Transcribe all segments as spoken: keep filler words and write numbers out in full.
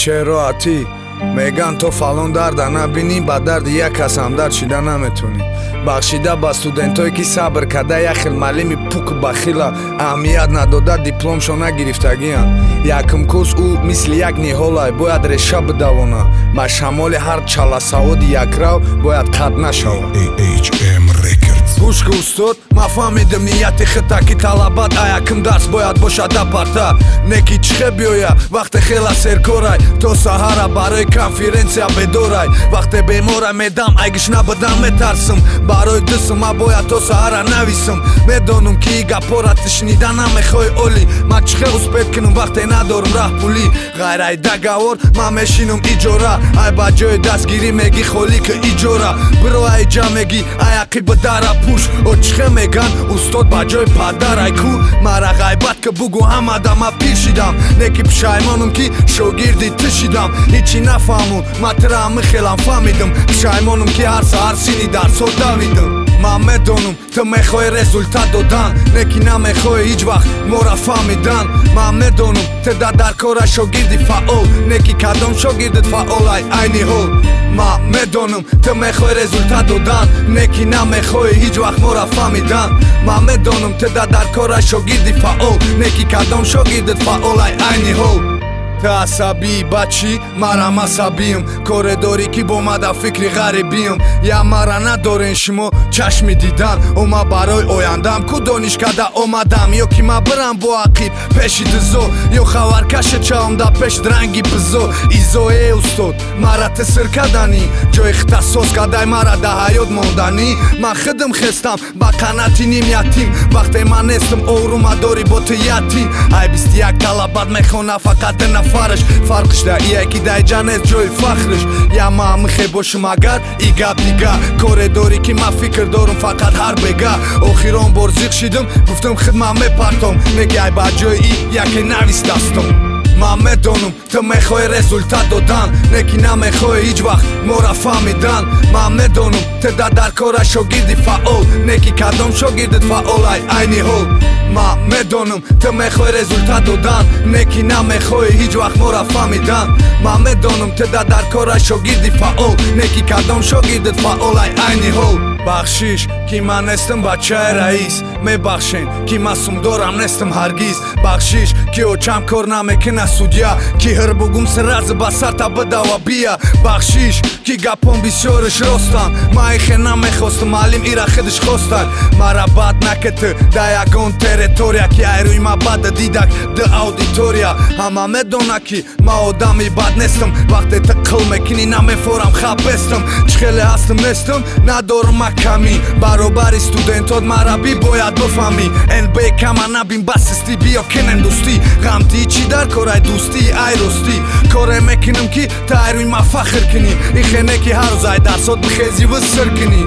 چراتی میگن تو فلان درد نبینی با درد یک کس هم درد شده نمیتونی بخشیده با استودنتایی که صبر کرده یک خیل معلمی پوک بخیلا اهمیت نداده دیپلمشو نگرفتگیان یکم کورس او مثل یک نیهولای باید رشه بدوانه با شمال هر چلا سواد یک رو باید قد نشوه ایچ ام Records گوش که استاد ما فهمیدم نیت خطا که طلبات ایکم درس باید باشه ده پرتا نکی چخه بیایه وقت خیلی سرکارای تو سهره برای کنفرانسیا بدارای وقت بیماره میدم اگش نبدم میترسم برای دستم ما باید تو سهره نویسم میدانم که ای گپارا تشنیدن نمیخوای اولی ما چخه اسپید کنم وقتی ندارم راه پولی غیر ای دگوار ما میشینم ایجاره ای با جای دستگیری میگی خولی که ایجاره برو ای جا میگی ای عقیب داره پوش او چخه میگن استاد با جای پدر ای کو مرا غیبت که بگو همه دم پیشیدم نکی پشایمانم که شاگردی تشیدم هیچی نفهمون ما ترام خیلم فهمیدم پشایمانم که هر سهر سینی درس رو دویدم من میدونم تو میخوای رزولتات دادن نکی نمیخوای هیچ وقت مورا فهمیدن من میدونم تو در کار شاگردی فعال نکی کدام شاگردت فعال ای اینی هول من میدونم تو میخوای رزولتات دادن نکی نمیخوای هیچ وقت مورا فهمیدن من میدونم تو در کار شاگردی فعال نکی کدام شاگردت فعال ای اینی هول تو عصبی بچی مرم عصبیم کار داری که با ما در فکر غریبیم یا مرا ندارین شما چشمی دیدن او ما برای آیندم کو دانشکده آمدم یا که ما برم با عقیب پیشی دزو یا خبرکش چاهم در پیش درنگی بزو ایزو ای استاد مرا تسر کردنی جای اختصاص کده مرا در حیات موندنی من خدم خستم با قناتی نیم یتیم وقتی من نیستم آروم داری با تو یتیم ای بیست یک طلبات میخونه فقط نفرش فرقش در ایه که در جنت جای فخرش یا ما میخوای باشم اگر ای گپ دیگه کار داری که ما فکر دارم فقط هر بگه آخران بار زیق شیدم گفتم خدمه میپرتم میگی ای با جای ای یکی نویس دستم من میدونم تو میخوای رزولتات دادن نکی نمیخوای هیچ وقت مورا فهمیدن من میدونم تو در کار شاگردی فعال نکی کدام شاگردت فعال ای اینی هول من میدونم تو میخوای رزولتات دادن نکی نمیخوای هیچ وقت مورا فهمیدن من میدونم تو در کار شاگردی فعال نکی کدام شاگردت فعال ای اینی هول بخشیش که من نیستم بچه رئیس میبخشین که مسئول دارم نیستم هرگیز بخشیش که او چم کار نمیکنه سودیا که هر بگم سر از بسر تا بده و بیا بخشیش که گپان بسیارش راستن ما ایخه نمیخواستم معلم ایره خودش خواستن مرا بد نکته در یکان تریتوریا که ایروی ما بد دیدک ده اودیتوریا همه میدونه که ما آدمی بد نیستم وقتی تقل میکنی نمیفورم خبستم چخیلی هستم نیستم ندارم کمی برابر استودنتات مرا بی باید بفهمی این بی کما نبین بسستی بیا کنن دوستی غمتی چی در کارای دوستی ای راستی کاره میکنم که تا ایروی ما فخر کنی این خینه که هر روز ای درسات بخیزی و سر کنی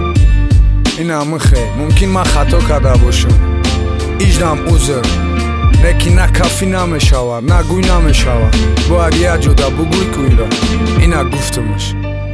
این همه خیلی ممکن من خطا کرده باشم ایجدم اوزر نکی نه کافی نمیشوه نه گوی نمیشوه باید یه جدا بگوی که اینا اینا گفتمش